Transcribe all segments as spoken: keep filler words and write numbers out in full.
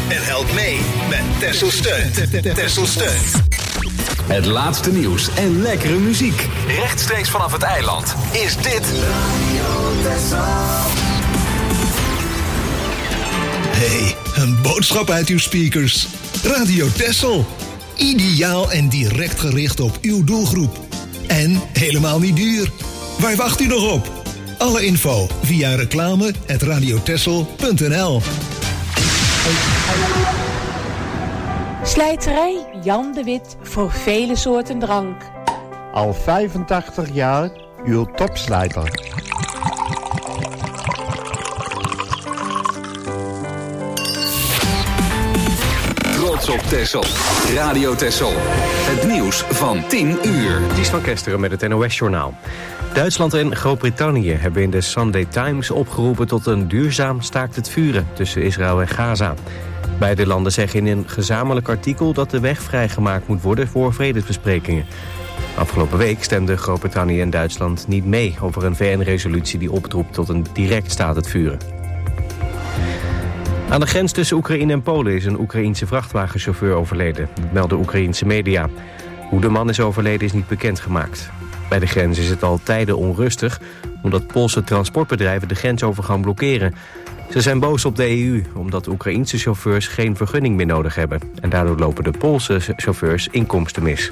en helpt mee met Texel Steunt. Texel Steunt. Het laatste nieuws en lekkere muziek. Rechtstreeks vanaf het eiland is dit Radio Texel. Hey, een boodschap uit uw speakers. Radio Texel. Ideaal en direct gericht op uw doelgroep. En helemaal niet duur. Waar wacht u nog op? Alle info via reclame at radiotexel punt n l. Slijterij Jan de Wit voor vele soorten drank. Al vijfentachtig jaar uw topslijter. Trots op Texel. Radio Texel. Het nieuws van tien uur. Ties van Kesteren met het N O S-journaal. Duitsland en Groot-Brittannië hebben in de Sunday Times opgeroepen tot een duurzaam staakt het vuren tussen Israël en Gaza. Beide landen zeggen in een gezamenlijk artikel dat de weg vrijgemaakt moet worden voor vredesbesprekingen. Afgelopen week stemden Groot-Brittannië en Duitsland niet mee over een V N-resolutie die oproept tot een direct staakt het vuren. Aan de grens tussen Oekraïne en Polen is een Oekraïense vrachtwagenchauffeur overleden. Dat melden Oekraïense media. Hoe de man is overleden is niet bekendgemaakt. Bij de grens is het al tijden onrustig, omdat Poolse transportbedrijven de grensovergang blokkeren. Ze zijn boos op de E U, omdat Oekraïense chauffeurs geen vergunning meer nodig hebben. En daardoor lopen de Poolse chauffeurs inkomsten mis.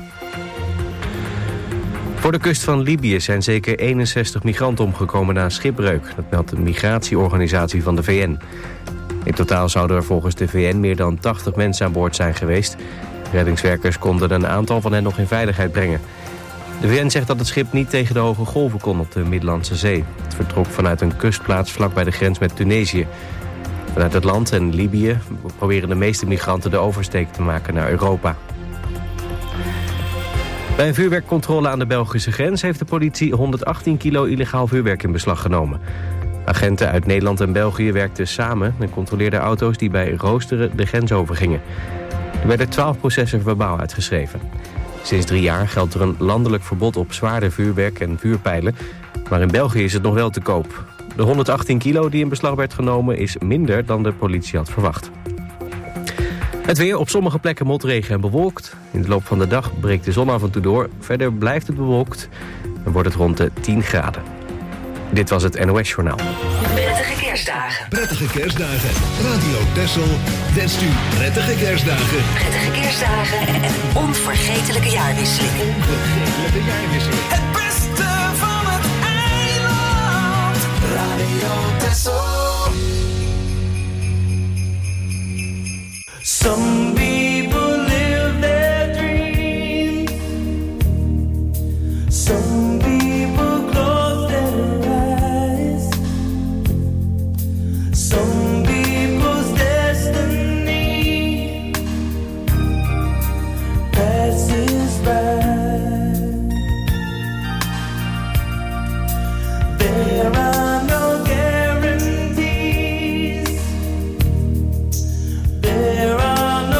Voor de kust van Libië zijn zeker eenenzestig migranten omgekomen na een schipbreuk. Dat meldt de migratieorganisatie van de V N. In totaal zouden er volgens de V N meer dan tachtig mensen aan boord zijn geweest. Reddingswerkers konden een aantal van hen nog in veiligheid brengen. De V N zegt dat het schip niet tegen de hoge golven kon op de Middellandse Zee. Het vertrok vanuit een kustplaats vlak bij de grens met Tunesië. Vanuit het land en Libië proberen de meeste migranten de oversteek te maken naar Europa. Bij een vuurwerkcontrole aan de Belgische grens heeft de politie honderdachttien kilo illegaal vuurwerk in beslag genomen. Agenten uit Nederland en België werkten samen en controleerden auto's die bij roosteren de grens overgingen. Er werden twaalf processen verbaal uitgeschreven. Sinds drie jaar geldt er een landelijk verbod op zwaarder vuurwerk en vuurpijlen, maar in België is het nog wel te koop. De honderdachttien kilo die in beslag werd genomen is minder dan de politie had verwacht. Het weer, op sommige plekken motregen en bewolkt. In de loop van de dag breekt de zon af en toe door. Verder blijft het bewolkt en wordt het rond de tien graden. Dit was het N O S-journaal. Prettige kerstdagen. Prettige kerstdagen. Radio Texel wenst u prettige kerstdagen. Prettige kerstdagen en een onvergetelijke jaarwisseling. Onvergetelijke jaarwisseling. Het beste van het eiland. Radio Texel. Some people live their dream. Some people close their eyes. Some people's destiny passes by. There are no guarantees. There are no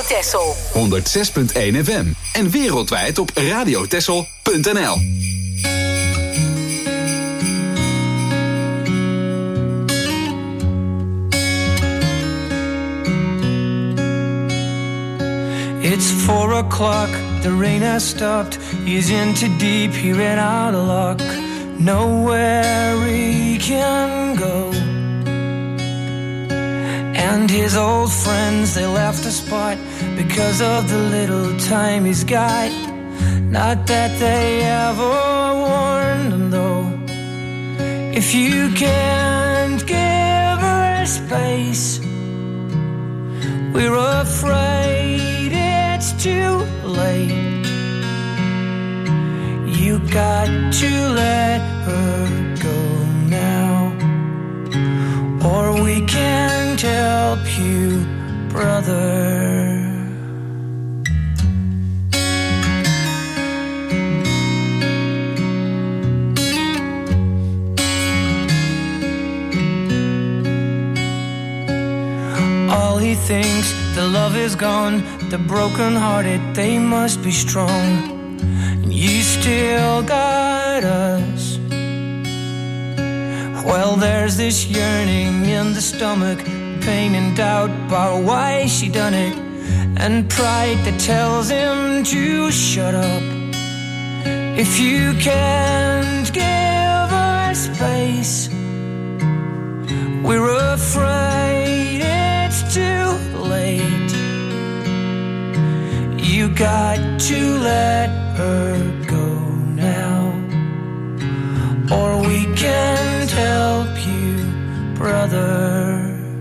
Texel. honderdzes punt één F M. En wereldwijd op radiotexel punt n l. It's four o'clock, the rain has stopped. He's in too deep, he ran out of luck. Nowhere he can go. And his old friends, they left the spot because of the little time he's got. Not that they ever warned him though. If you can't give her space, we're afraid it's too late. You got to let her go now, or we can't help you, brother. All he thinks, the love is gone. The broken-hearted, they must be strong. And you still got us. Well, there's this yearning in the stomach, pain and doubt about why she done it, and pride that tells him to shut up. If you can't give her space, we're afraid it's too late. You got to let her go now, or we can't help you, brother.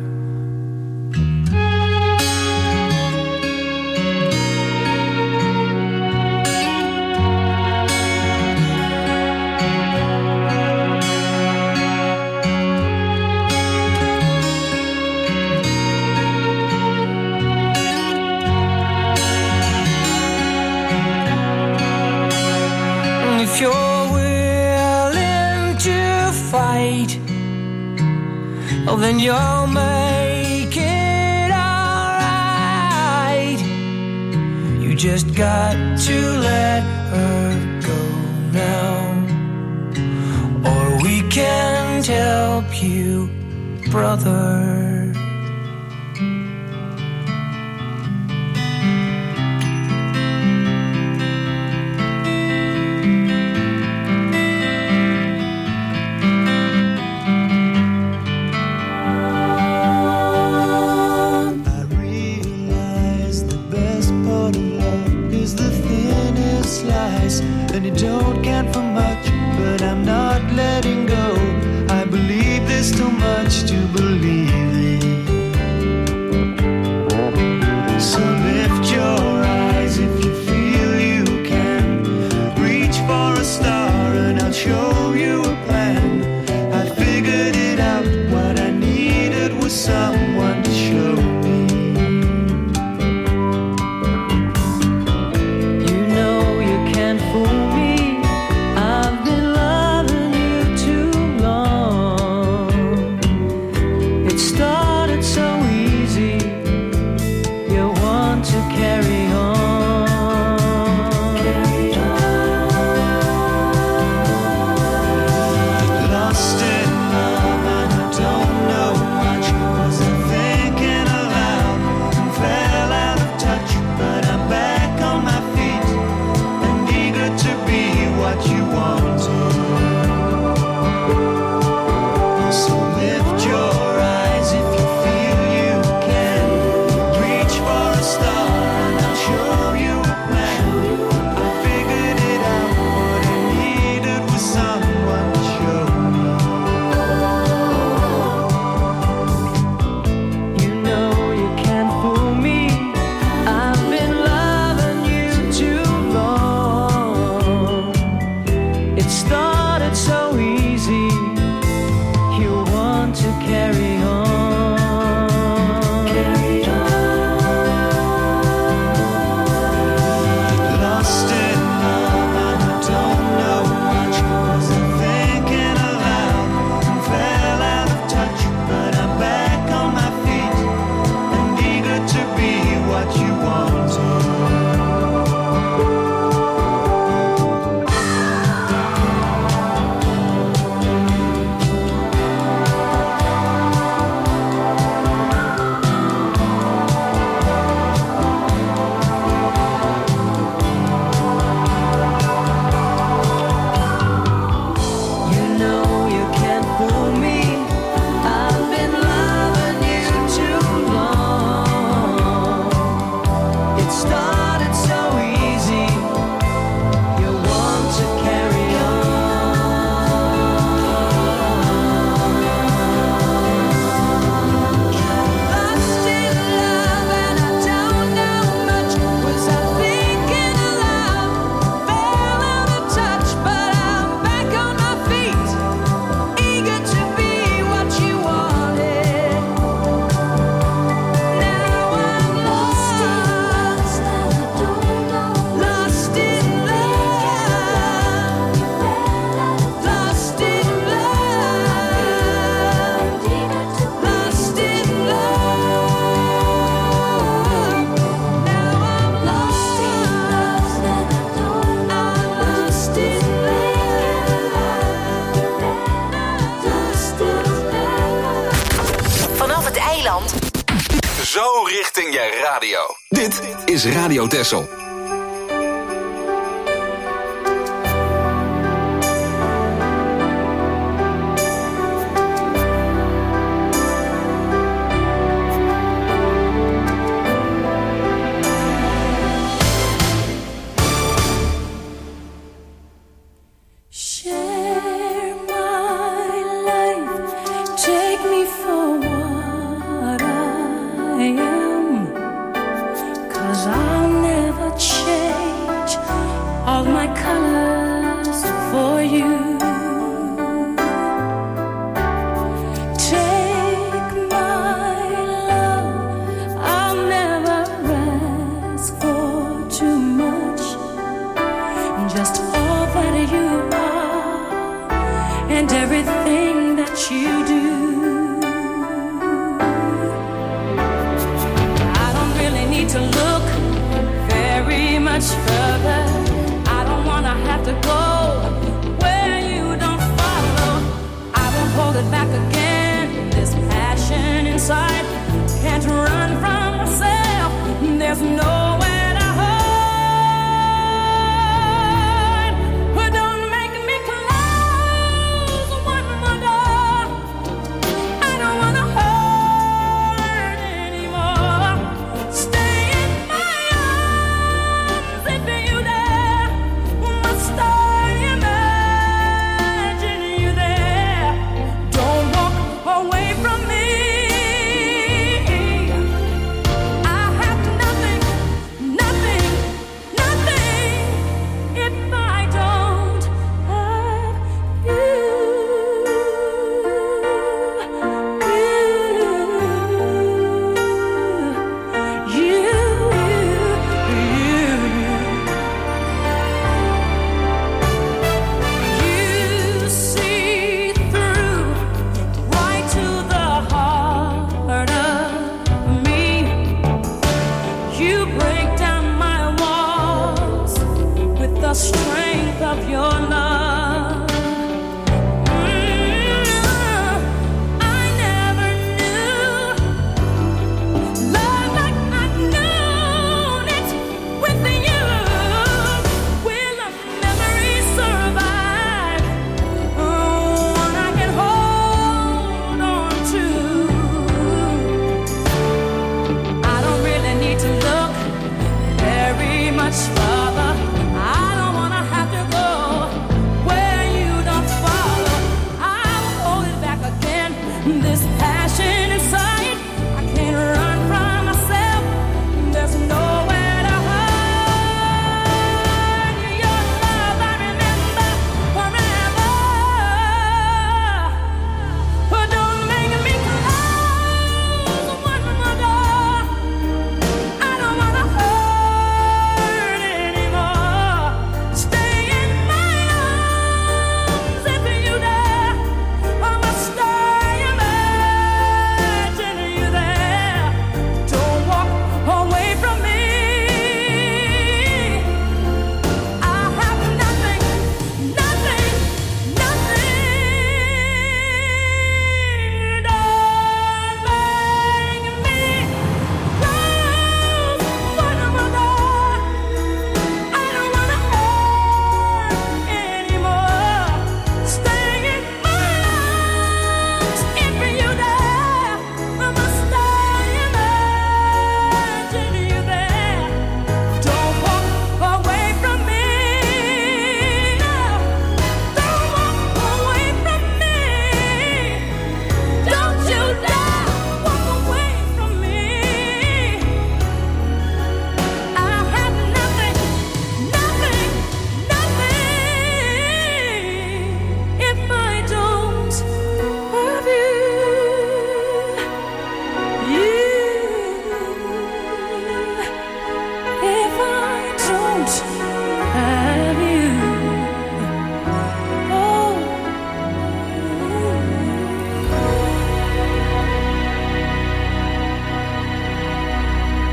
If you're willing to fight, oh, then you'll make it alright. You just got to let her go now, or we can't help you, brother. And it don't count for much, but I'm not letting go. I believe there's too much to believe in. So lift your eyes if you feel you can. Reach for a star and I'll show you a plan. I figured it out, what I needed was someone to show me. You know you can't fool me, I'm radio. Dit is Radio Texel.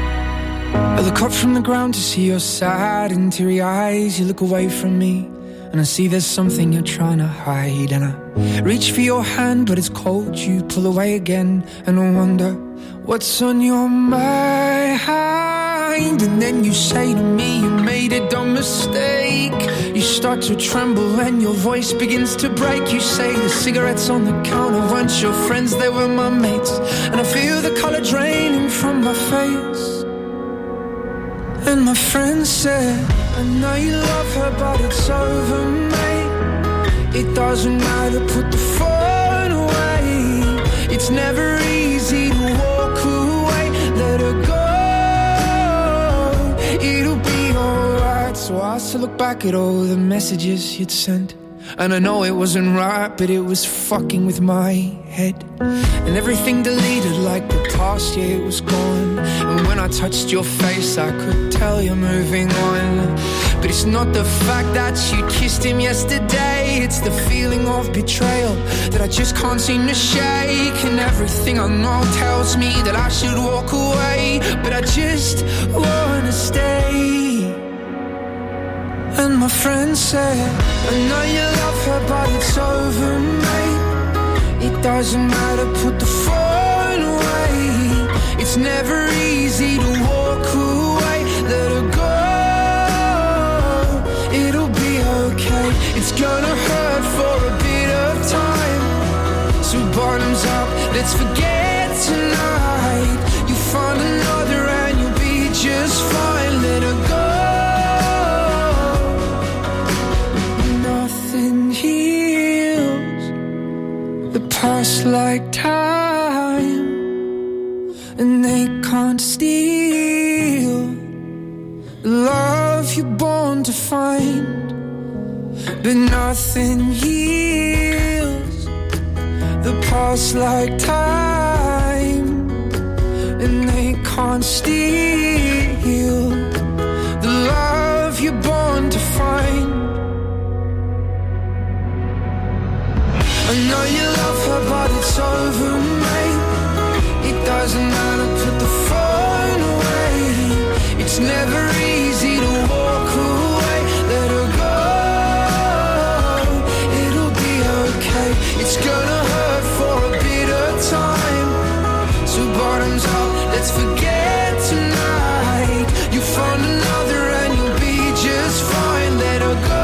I look up from the ground to see your sad and teary eyes. You look away from me and I see there's something you're trying to hide. And I reach for your hand, but it's cold. You pull away again, and I wonder what's on your mind. And then you say to me you made a dumb mistake. You start to tremble and your voice begins to break. You say the cigarettes on the counter weren't your friends, they were my mates. And I feel the color draining from my face. And my friend said, I know you love her, but it's over, mate. It doesn't matter, put the phone away. It's never easy to walk away. Let her go, it'll be alright. So I still look back at all the messages you'd sent, and I know it wasn't right, but it was fucking with my head. And everything deleted like the past, yeah, it was gone. And when I touched your face, I could tell you're moving on. But it's not the fact that you kissed him yesterday, it's the feeling of betrayal that I just can't seem to shake. And everything I know tells me that I should walk away, but I just wanna stay. And my friend said, I know you love her, but it's over, mate. It doesn't matter, put the phone away. It's never easy to walk away. Let her go, it'll be okay. It's gonna hurt for a bit of time. So bottoms up, let's forget tonight. You find another and you'll be just fine. Let her go. Past like time, and they can't steal the love you're born to find. But nothing heals the past like time, and they can't steal the love you're born to find. I know you love her, but it's over, mate. It doesn't matter, put the phone away. It's never easy to walk away. Let her go, it'll be okay. It's gonna hurt for a bit of time. So bottoms up, let's forget tonight. You find another and you'll be just fine. Let her go.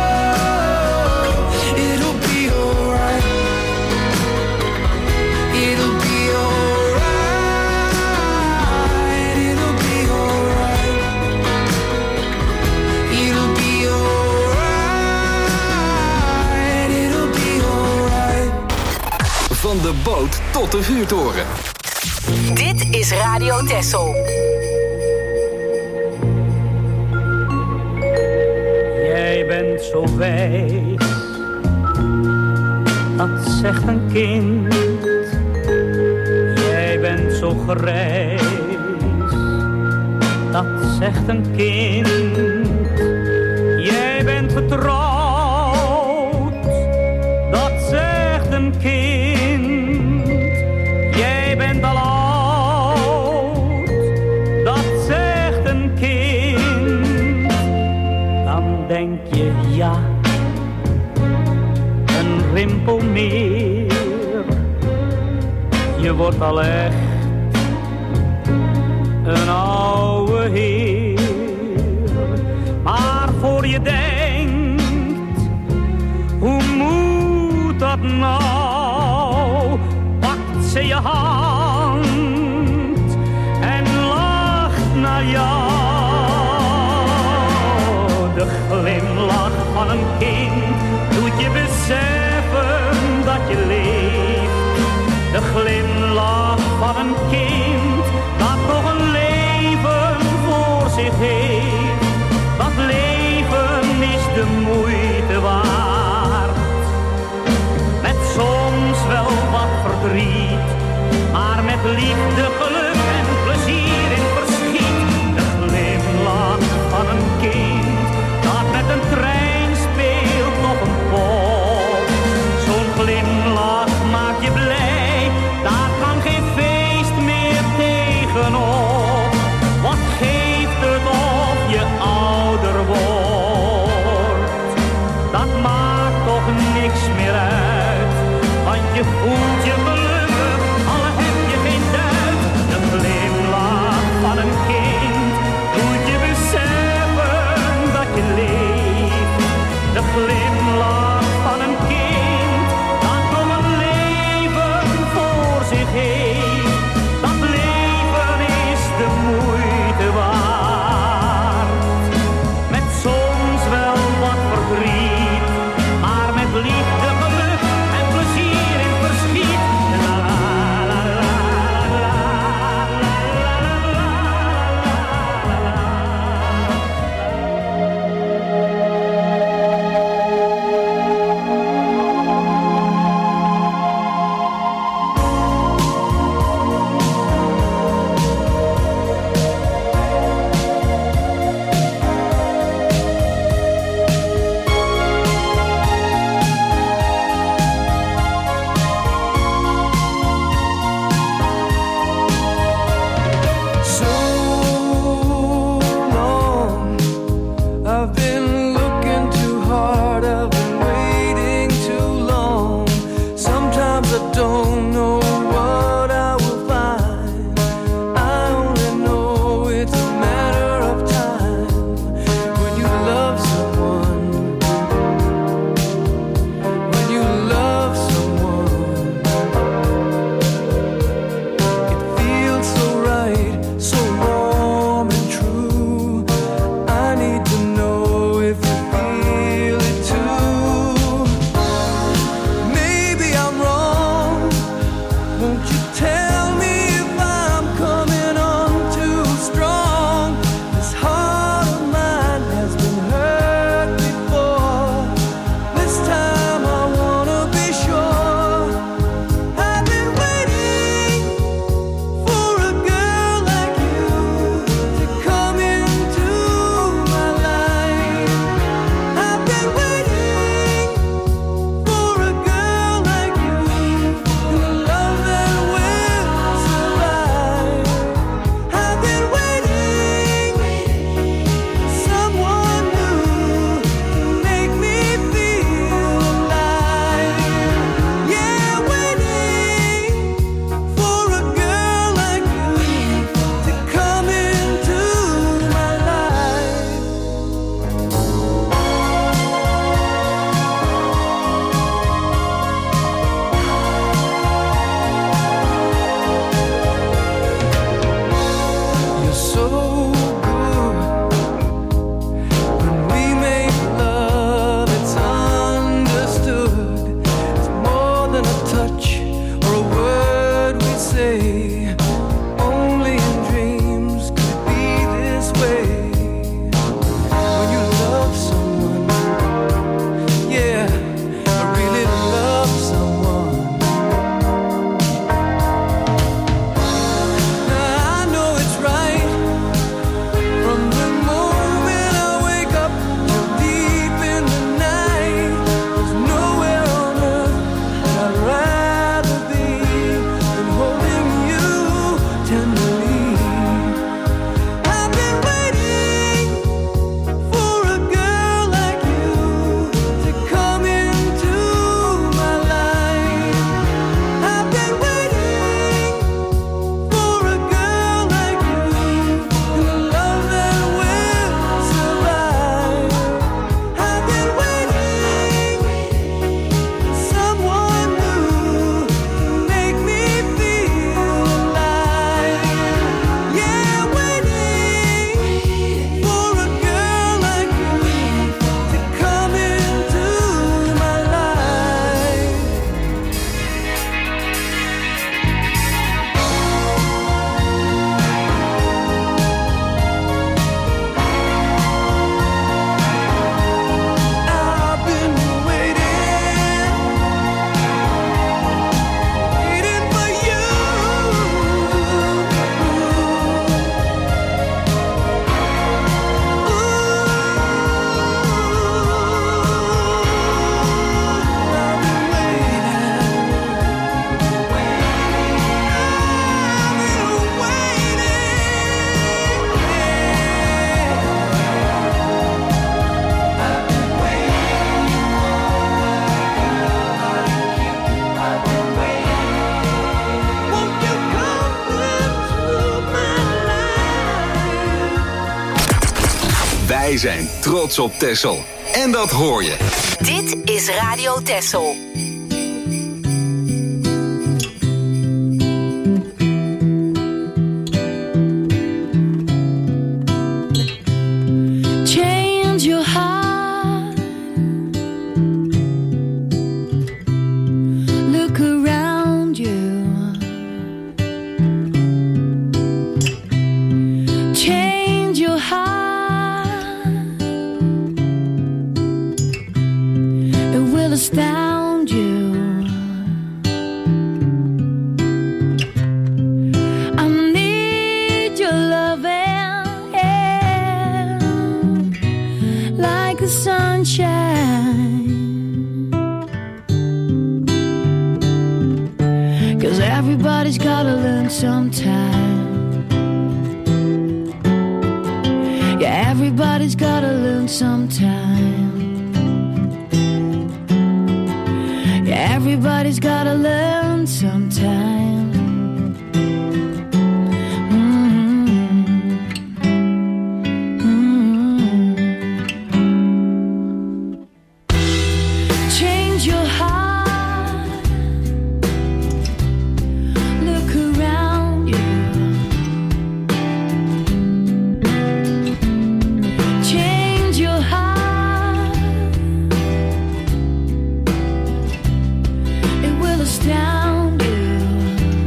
Van de boot tot de vuurtoren. Dit is Radio Texel. Jij bent zo wijs, dat zegt een kind. Jij bent zo grijs, dat zegt een kind. Jij bent getrouwd, dat zegt een kind. Jij bent al oud, dat zegt een kind. Dan denk je ja, een rimpel meer. Je wordt al echt een oude heer. Maar voor je denkt, hoe moet dat nou? Pakt ze je hand en lacht naar jou. De glimlach van een kind doet je beseffen dat je leeft. De glimlach van een kind dat nog een leven voor zich heeft. Dat leven is de moeite waard. Met soms wel wat verdriet, maar met liefde, geluk en plezier in verschiet. De glimlach van een kind dat met een trein speelt nog je voelt je gelukkig, al heb je geen duit. De glimlach van een kind doet je beseffen dat je leeft. De glimlach van een kind dat nog een leven voor zich heeft. Dat leven is de moeite waard. Met soms wel wat verdriet, maar met liefde, geluk en plezier in verschiet. Wij zijn trots op Texel. En dat hoor je. Dit is Radio Texel. Change your heart. Look around you. Change your heart. It will astound you. I need your loving, yeah, like the sunshine. 'Cause everybody's gotta learn sometime. Yeah, everybody's gotta learn sometime. Yeah, everybody's gotta learn sometime. Mm-hmm. Mm-hmm. Change your heart. Look around you. Change your heart. It will astound you.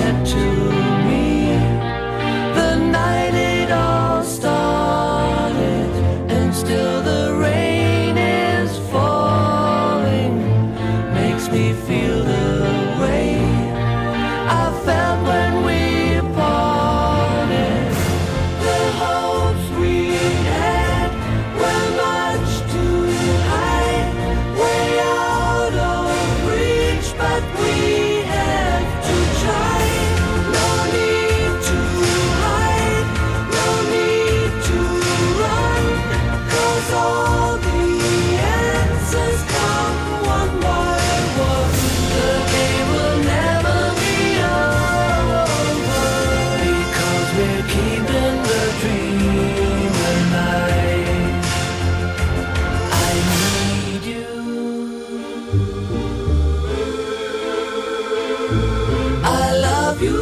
said to me the night it all started, and still the rain is falling, makes me feel the way I felt when we parted. The hopes we had were much too high, way out of reach, but we have to try. No need to hide, no need to run, 'cause all the answers come one by one. The game will never be over, because we're keeping the dream alive. I need you, I love you.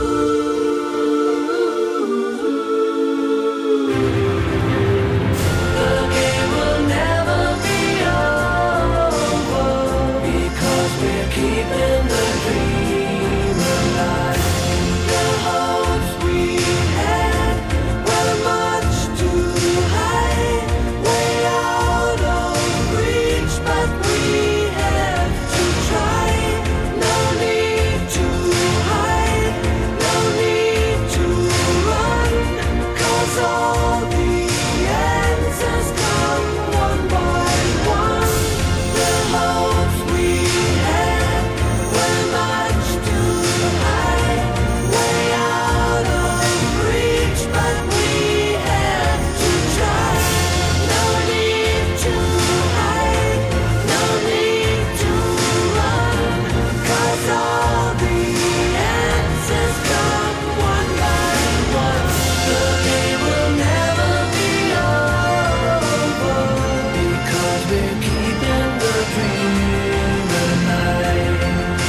The game will never be over, because we're keeping the dream alive. The hopes we had were much too high, way out of reach, but we have to try. No need to hide, no need to run, 'cause all the answers come one by one. The hopes we had were much too high, way out of reach, but we have to try. No need to hide, no need to run, 'cause all the answers come one by one. The game will never be over, because we're keeping the dream alive.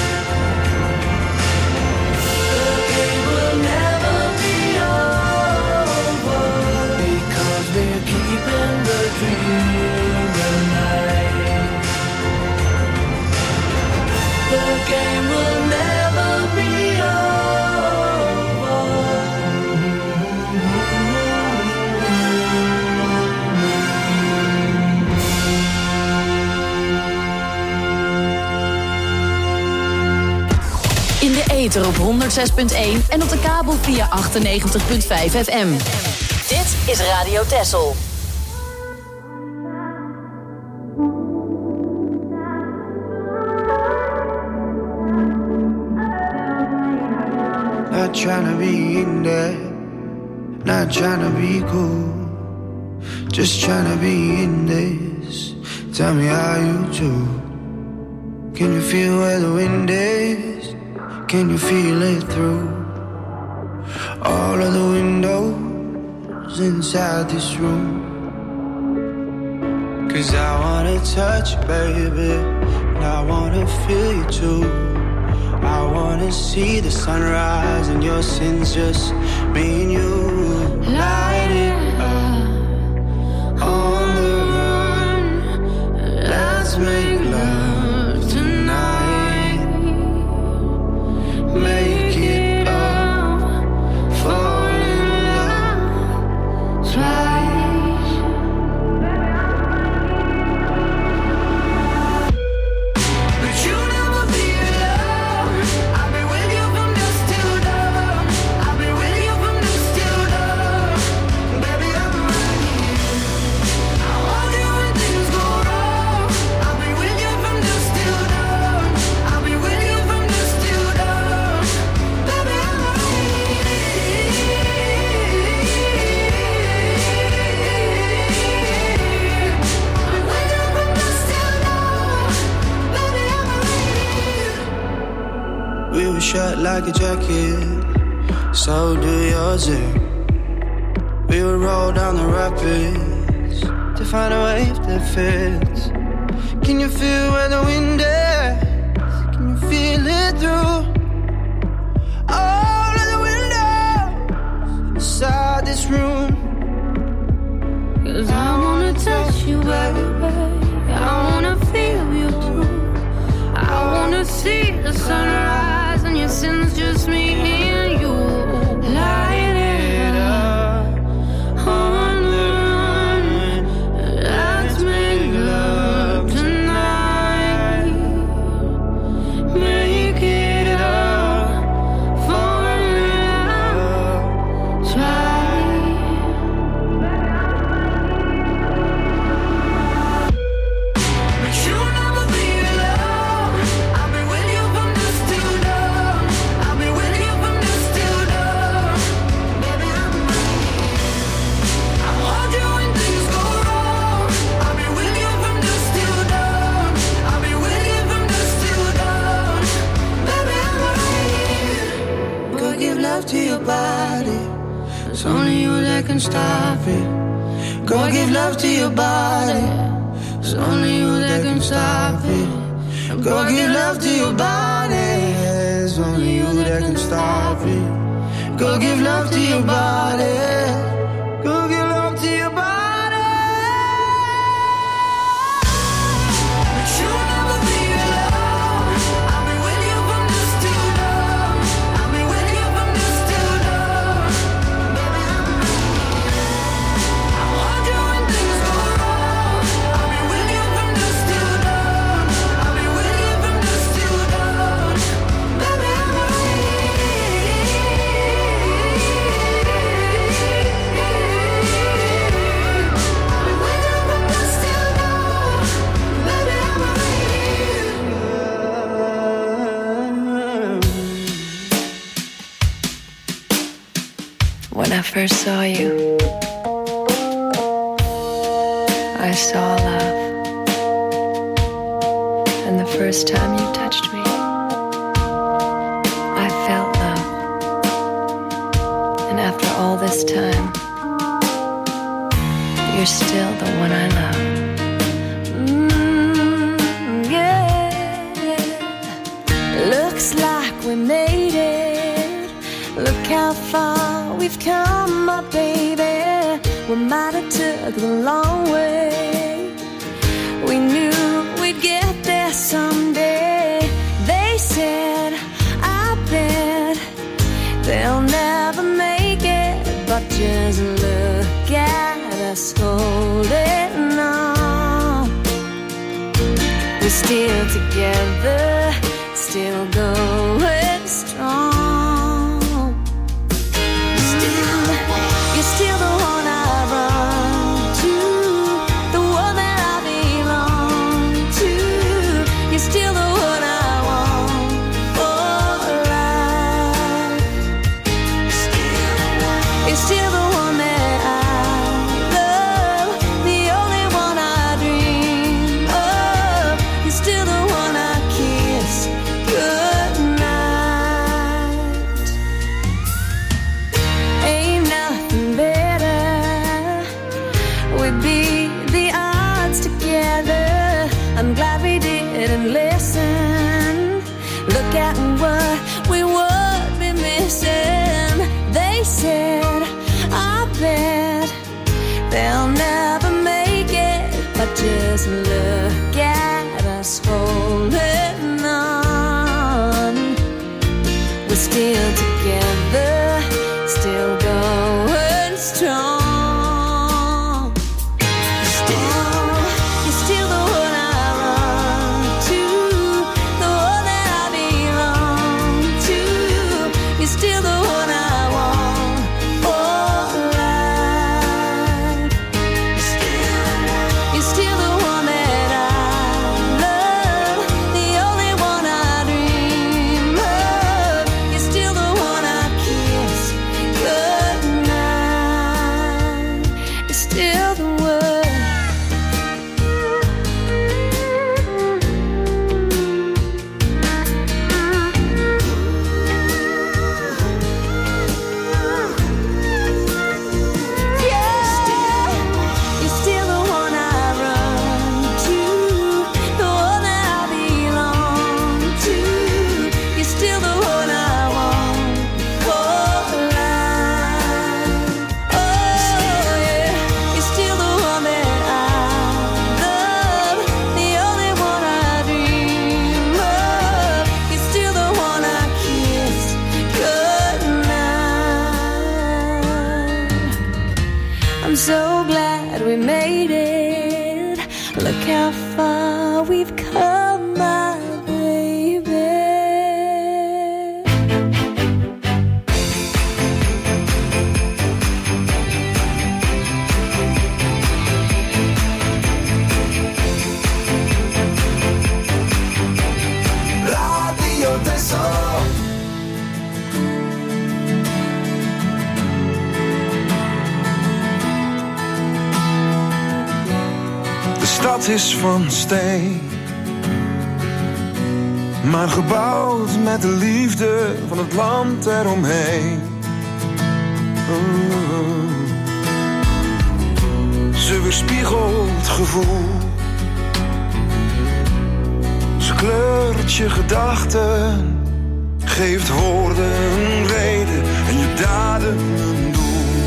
The game will never be over, because we're keeping the dream alive. The game will never be In de ether op honderdzes punt één en op de kabel via achtennegentig punt vijf F M. Dit is Radio Texel. Not tryna be in there, not tryna be cool, just tryna be in this. Tell me how you do. Can you feel where the wind is? Can you feel it through all of the windows inside this room? 'Cause I wanna touch you, baby, and I wanna feel you too. I wanna see the sunrise and your sins, just me and you. Light it up on the run. Let's make love tonight. Make it up, fall in love twice. But you never be alone. I'll be with you from dusk till dawn. I'll be with you from dusk till dawn. Baby, I'm right here. I want you when things go wrong. I'll be with you from dusk till dawn. I'll be with you from dusk till dawn. Baby, I'm right here. I'll be with you from dusk till dawn. Baby, I'm right here. We were shut like a jacket, so do yours. eh? We would roll down the rapids to find a wave that fits. Can you feel where the wind is? Can you feel it through all of the windows inside this room? 'Cause I wanna touch you, baby. I wanna feel you too. I wanna see the sunrise and your sins, just me and give love to your body. It's only you that can stop it. Go give love to your body. It's only you that can stop it. Go give love to your body. It's only you that can stop it. Go give love to your body. Go give love to your body. But you'll never be alone. I'll be with you from dusk till dawn. I'll be with you from dusk till dawn. Baby, I want you when things go wrong. I'll be with you from dusk till dawn. I'll be with you from dusk till dawn. Baby, I'm When I first saw you, I saw love. And the first time you touched me, I felt love. And after all this time, you're still the one I love. Mm, yeah. Looks like we made it. Look how far we've come, my baby. We might have took the long way. We knew we'd get there someday. They said, I bet they'll never make it. But just look at us holding on. We're still together, still going strong. You're still the one I run to, the one that I belong to. You're still the one I want for life. You're still the one that I love, the only one I dream of. You're still the one I kiss goodnight. Ain't nothing better. We'd beat the odds together. I'm glad we didn't listen. Look at what we would be missing. They said, I bet they'll never make it. But just look at us holding on. We're still together, still going strong. Still, you're still the one I run to, the one that I belong to. You're still the one I want for life. You're still the one that I love, the only one I dream of. You're still the one I kiss goodnight. You're still the one. You're still the one I run to, the one that I belong to. You're still the one I want for life. Oh yeah, you're still the one that I love, the only one I dream of. You're still the one I kiss goodnight. I'm so glad we made it. Look how far we've come, my baby. Radio Tessel. De stad is van steen. maar gebouwd met de liefde van het land eromheen. Oh. Ze weerspiegelt gevoel, ze kleurt je gedachten, geeft woorden een reden en je daden een doel.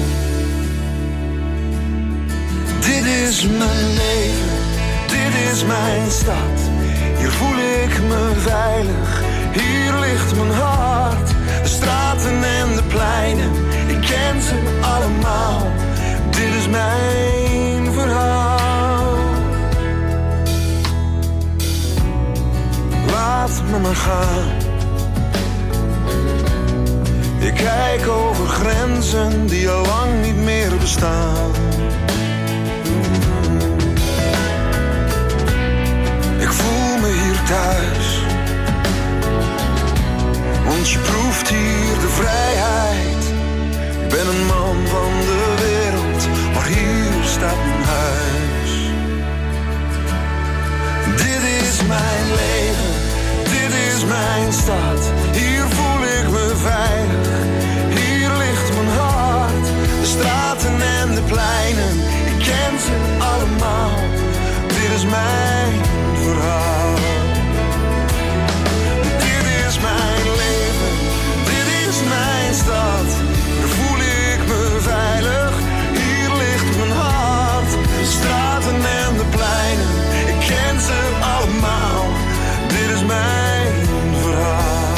Dit is mijn leven, dit is mijn stad. Hier voel ik me veilig, hier ligt mijn hart. De straten en de pleinen, ik ken ze allemaal. Dit is mijn verhaal. Laat me maar gaan. Ik kijk over grenzen die al lang niet meer bestaan. Ik voel me hier thuis, want je proeft hier de vrijheid. Ik ben een man van de wereld, maar hier staat mijn huis. Dit is mijn leven, dit is mijn stad. Hier voel ik me veilig, hier ligt mijn hart. De straten en de pleinen, ik ken ze allemaal. Dit is mijn verhaal. Dit is mijn leven, dit is mijn stad. Hier voel ik me veilig, hier ligt mijn hart. De straten en de pleinen, ik ken ze allemaal. Dit is mijn verhaal.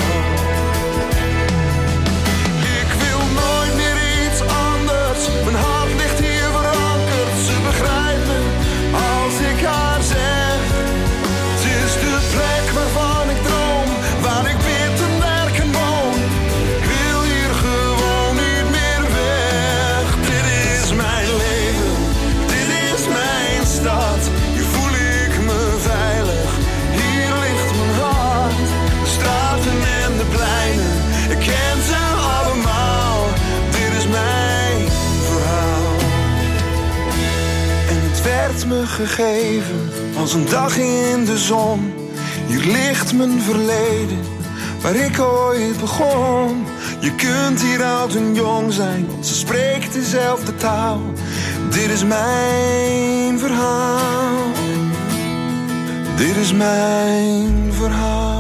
Ik wil nooit meer iets anders, mijn hart ligt hier verankerd. Ze begrijpt me als ik haar zeg. Het is de plek waarvan ik droom, waar ik bid en werk en woon. Ik wil hier gewoon niet meer weg. Dit is mijn leven, dit is mijn stad. Hier voel ik me veilig, hier ligt mijn hart. De straten en de pleinen, ik ken ze allemaal. Dit is mijn verhaal. En het werd me gegeven als een dag in de zon. Hier ligt mijn verleden, waar ik ooit begon. Je kunt hier oud en jong zijn, want ze spreekt dezelfde taal. Dit is mijn verhaal. Dit is mijn verhaal.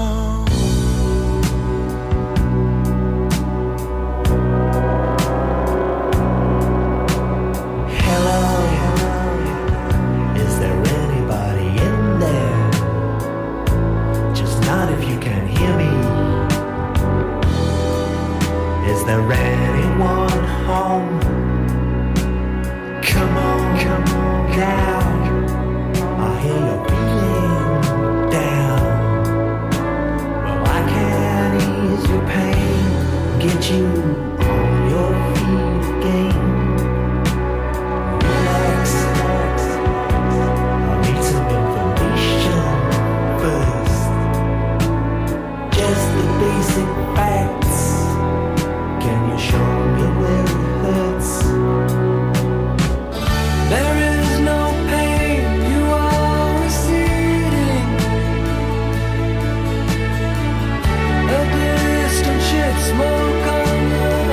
there anyone home? Come on, come on now. I hear you're feeling down. Well, I can ease your pain, get you on your feet again. Relax, relax. I need some information first. Just the basic facts. Can you show me where it hurts? There is no pain, you are receding. A distant ship, smoke on the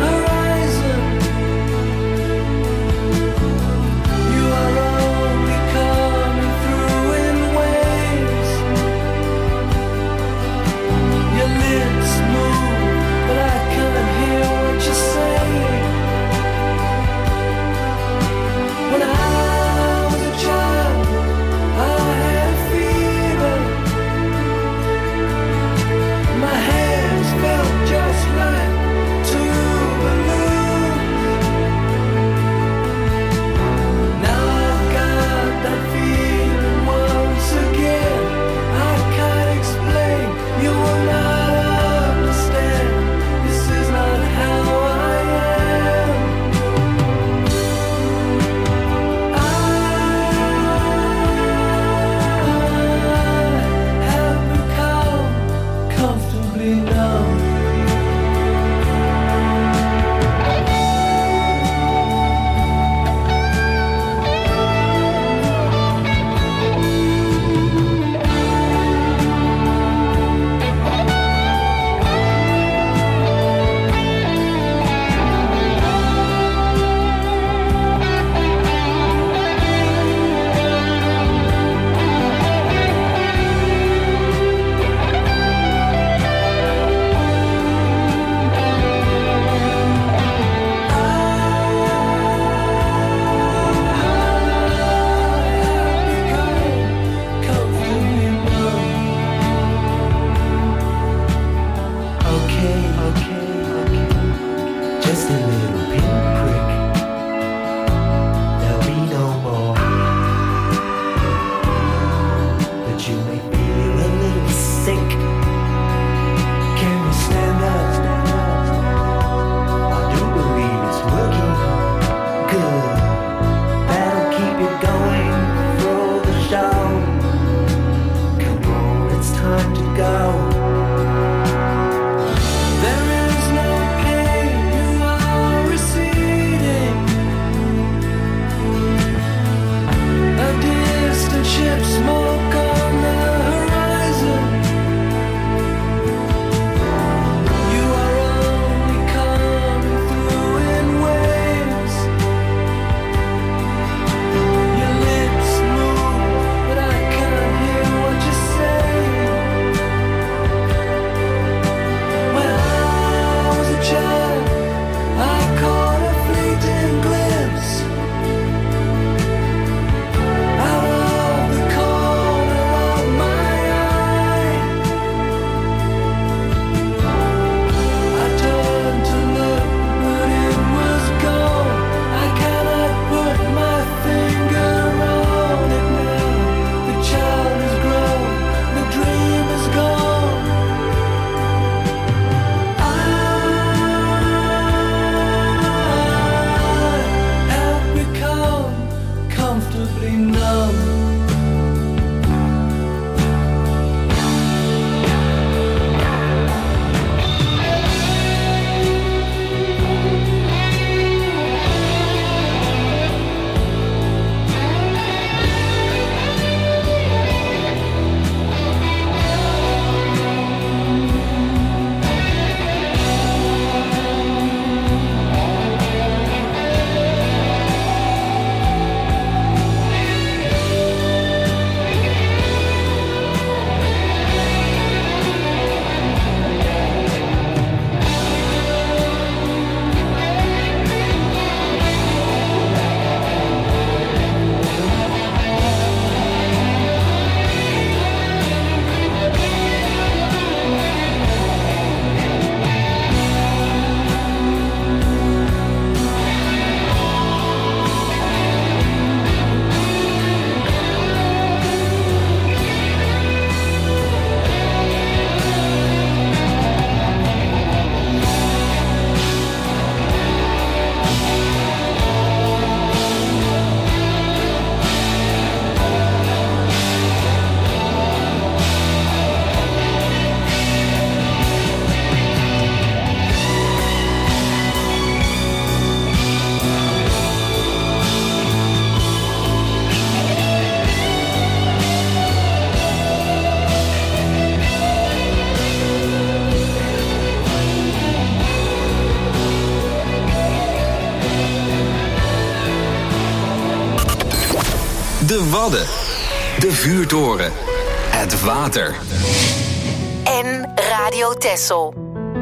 De Wadden. De vuurtoren. Het water. En Radio Texel.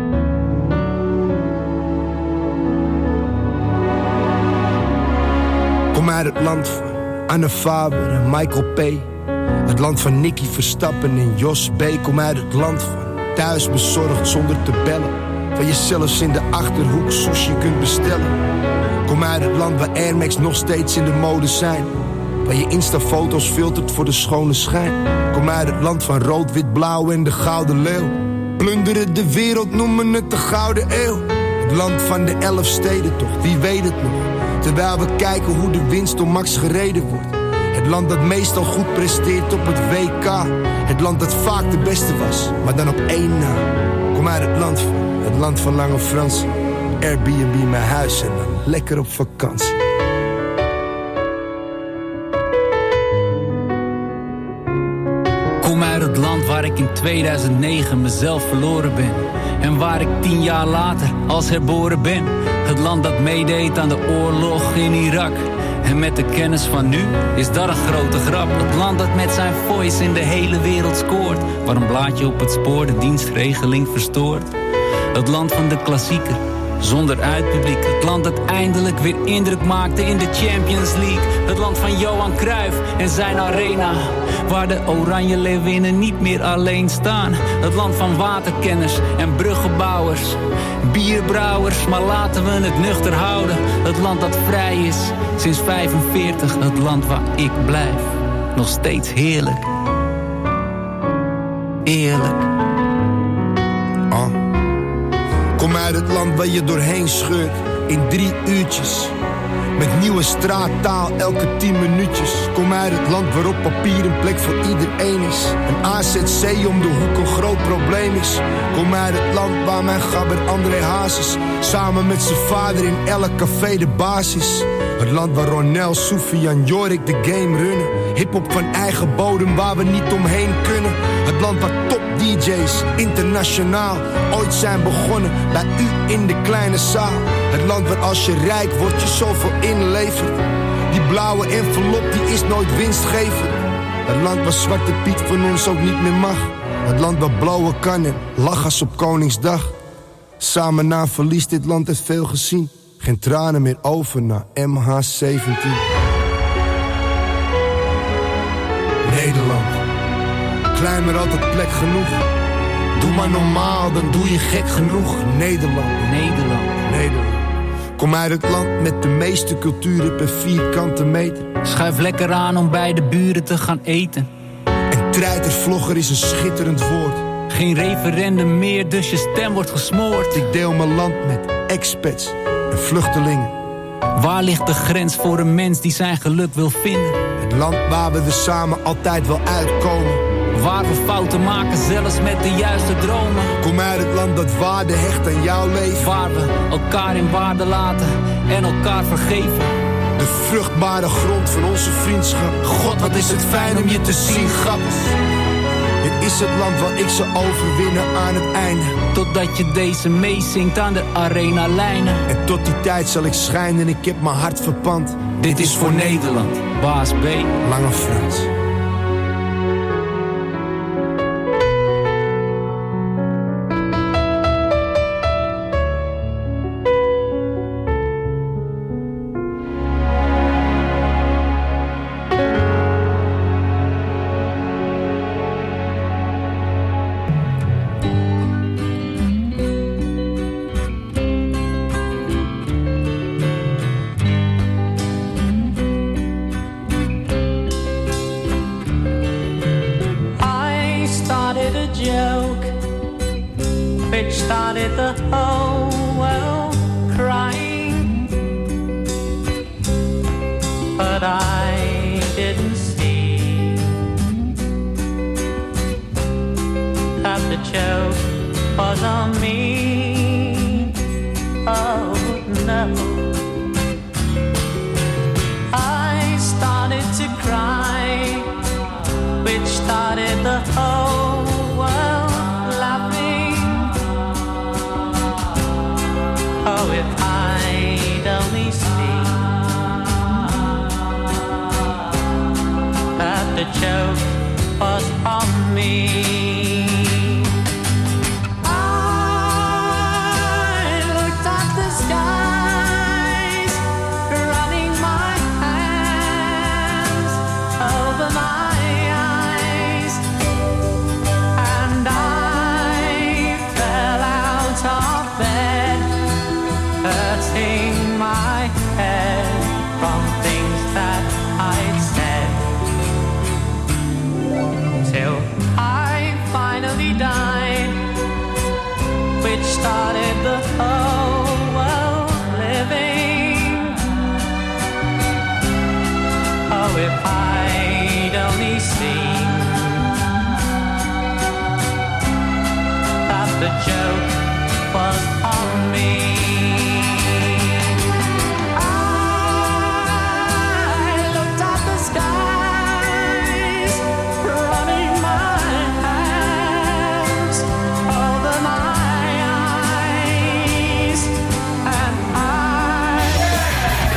Kom uit het land van Anne Faber en Michael P. Het land van Nicky Verstappen en Jos B. Kom uit het land van thuis bezorgd zonder te bellen. Van je zelfs in de Achterhoek sushi kunt bestellen. Kom uit het land waar Air Max nog steeds in de mode zijn. Waar je Insta-foto's filtert voor de schone schijn. Kom uit het land van rood, wit, blauw en de gouden leeuw. Plunderen de wereld, noemen het de gouden eeuw. Het land van de elf steden toch, wie weet het nog. Terwijl we kijken hoe de winst door Max gereden wordt. Het land dat meestal goed presteert op het W K. Het land dat vaak de beste was, maar dan op één na. Kom uit het land van, het land van Lange Frans. Airbnb mijn huis en dan lekker op vakantie. Kom uit het land waar ik in tweeduizend negen mezelf verloren ben. En waar ik tien jaar later als herboren ben. Het land dat meedeed aan de oorlog in Irak. En met de kennis van nu is dat een grote grap. Het land dat met zijn voice in de hele wereld scoort. Waar een blaadje op het spoor de dienstregeling verstoort. Het land van de klassieker, zonder uitpubliek. Het land dat eindelijk weer indruk maakte in de Champions League. Het land van Johan Cruijff en zijn arena. Waar de Oranje Leeuwinnen niet meer alleen staan. Het land van waterkenners en bruggenbouwers. Bierbrouwers, maar laten we het nuchter houden. Het land dat vrij is sinds vijfenveertig. Het land waar ik blijf. Nog steeds heerlijk. Eerlijk. Oh. Kom uit het land waar je doorheen scheurt in drie uurtjes. Met nieuwe straattaal elke tien minuutjes. Kom uit het land waarop papier een plek voor iedereen is. Een A Z C om de hoek een groot probleem is. Kom uit het land waar mijn gabber André Hazes samen met zijn vader in elk café de baas is. Het land waar Ronel, Soufiane, Jorik de game runnen. Hiphop van eigen bodem waar we niet omheen kunnen. Het land waar top D J's internationaal ooit zijn begonnen. Bij u in de kleine zaal. Het land waar als je rijk wordt je zoveel inlevert. Die blauwe envelop die is nooit winstgevend. Het land waar Zwarte Piet van ons ook niet meer mag. Het land waar blowen kan en lach als op Koningsdag. Samen na verlies dit land heeft veel gezien. Geen tranen meer over naar M H zeventien. Nederland, klein maar altijd plek genoeg. Doe maar normaal, dan doe je gek genoeg. Nederland, Nederland, Nederland. Kom uit het land met de meeste culturen per vierkante meter. Schuif lekker aan om bij de buren te gaan eten. En treitervlogger is een schitterend woord. Geen referendum meer, dus je stem wordt gesmoord. Ik deel mijn land met expats en vluchtelingen. Waar ligt de grens voor een mens die zijn geluk wil vinden? Het land waar we er samen altijd wel uitkomen. Waar we fouten maken, zelfs met de juiste dromen. Kom uit het land dat waarde hecht aan jouw leven. Waar we elkaar in waarde laten en elkaar vergeven. De vruchtbare grond van onze vriendschap. God, wat is het fijn om je te zien, grappig. Dit is het land waar ik zal overwinnen aan het einde. Totdat je deze meezingt aan de arena-lijnen. En tot die tijd zal ik schijnen, ik heb mijn hart verpand. Dit is voor Nederland, Baas B. Lange Frans.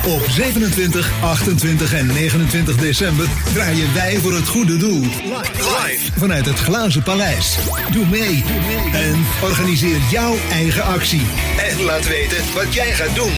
Op zevenentwintig, achtentwintig en negenentwintig december draaien wij voor het goede doel. Live vanuit het Glazen Paleis. Doe mee en organiseer jouw eigen actie. En laat weten wat jij gaat doen.